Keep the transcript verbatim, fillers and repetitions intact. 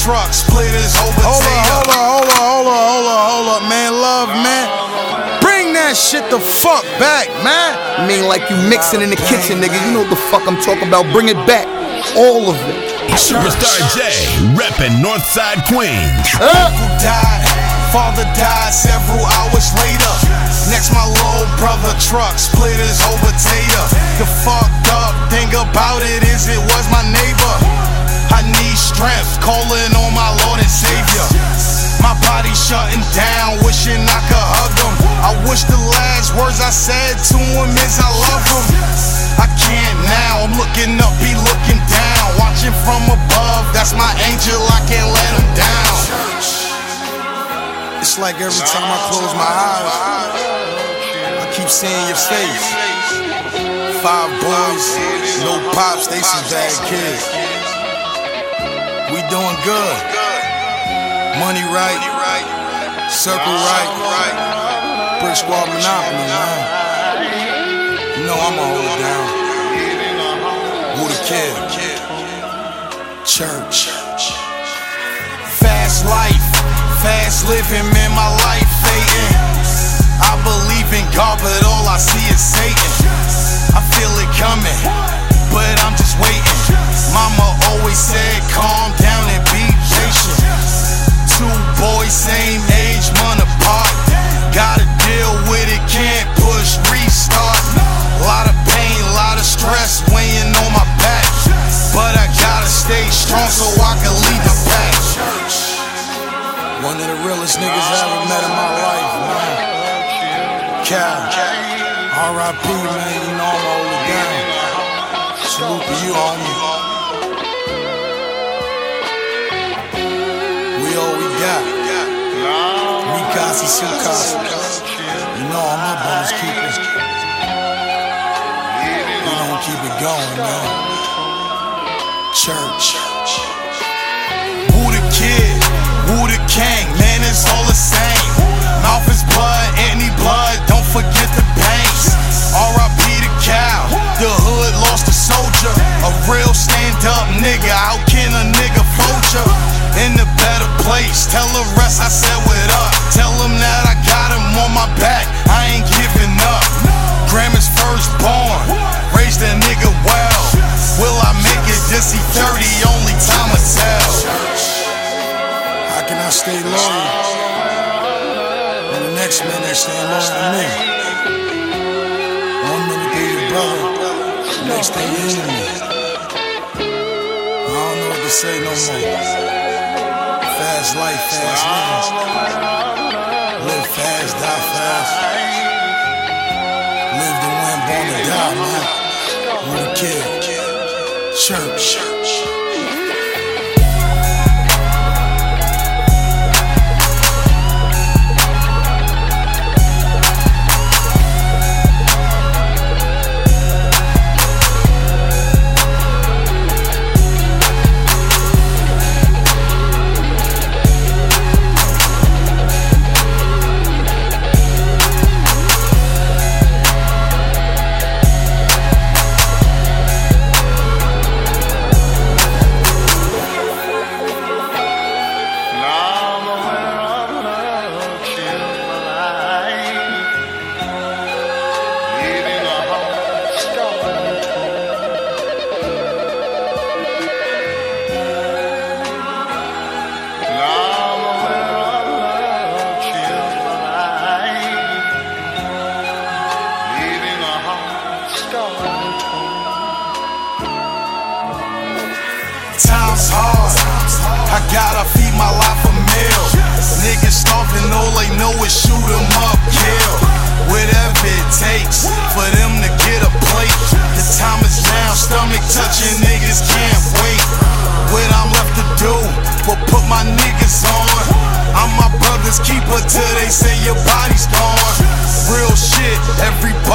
truck, splitters over Hold tater. up, hold up, hold up, hold up, hold up, man. Love, man. Bring that shit the fuck back, man. I mean, like you mixing in the kitchen, nigga. You know what the fuck I'm talking about. Bring it back. All of it. Superstar J, reppin' Northside Queens. Uh. Uncle died, father died several hours later. Next, my little brother truck, splitters over tater. The fucked up thing about it is it was my neighbor. I need strength, calling on my Lord and Savior. My body shutting down, wishing I could hug him. I wish the last words I said to him is I love him. I can't now, I'm looking up, he looking down. Watching from above, that's my angel, I can't let him down. It's like every time I close my eyes, I keep seeing your face. Five boys, no pops, they some bad kids. We doing good. Money right, circle right, Brick Squad Monopoly, man. You know I'ma hold it down. Who the kid? Church. Fast life, fast living, man, my life fading. I believe in God, but all I see is Satan. I feel it coming, but I'm just waiting. Mama always said, calm down and be patient. Two boys, same age, month apart. Gotta deal with it, can't push, restart. Lot of pain, lot of stress weighing on my back. But I gotta stay strong so I can lead the pack. One of the realest niggas I ever met in my life, man. Cal, R I P, man, you know I'ma hold it down. Salute to you, homie. We all we got. Mikasi Sukasi. You know all my brothers keep it. We don't keep it going, man. Church. Who the kid? Who the king? Man, it's all the same. Mouth is blood, any blood, don't forget the pains. R I P the cow, the hood lost a soldier. A real stand-up nigga, how can a nigga fold ya? In a better place, tell the rest I said what up. Tell them that I got him on my back, I ain't giving up. Grandma's firstborn, raised a nigga well. Will I make it this E thirty, only time will tell. How can I stay loyal when the next minute stay loyal to me? One minute they your brother, the next day your enemy. I don't know what to say no more. Fast life, fast living. Live fast, die fast. Live to win, born to die, man. Who the kid? Church. Time's hard, I gotta feed my life a meal. Niggas starving, all they know is shoot 'em up, kill. Whatever it takes for them to get a plate. The time is down, stomach touching, niggas can't wait. What I'm left to do, but put my niggas on. I'm my brother's keeper till they say your body's gone. Real shit, everybody